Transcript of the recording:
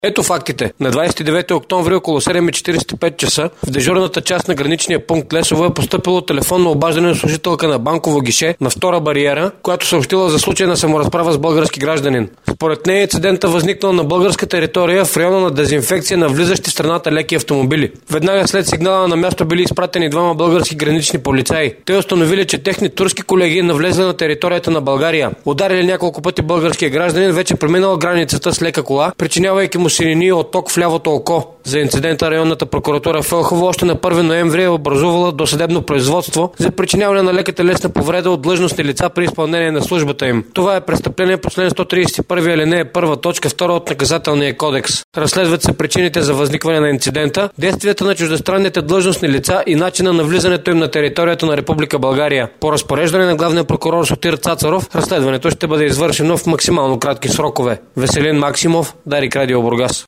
Ето фактите. На 29 октомври около 7:45 часа в дежурната част на граничния пункт Лесово е постъпило телефонно обаждане на служителка на банково гише на втора бариера, която съобщила за случай на саморазправа с български гражданин. Според нея инцидента възникнал на българска територия в района на дезинфекция на влизащи в страната леки автомобили. Веднага след сигнала на място били изпратени двама български гранични полицаи. Те установили, че техни турски колеги навлезли на територията на България. Ударили няколко пъти българския гражданин, вече преминал границата с лека кола, причинявайки му синини и отток в лявото око. За инцидента районната прокуратура в Елхово още на 1 ноември е образувала досъдебно производство за причиняване на лека телесна повреда от длъжностни лица при изпълнение на службата им. Това е престъпление по член 131 алинея 1, точка 2 от Наказателния кодекс. Разследват се причините за възникване на инцидента, действията на чуждестранните длъжностни лица и начина на влизането им на територията на Република България. По разпореждане на главния прокурор Сотир Цацаров, разследването ще бъде извършено в максимално кратки срокове. Веселин Максимов, Дарик Радио Бургас.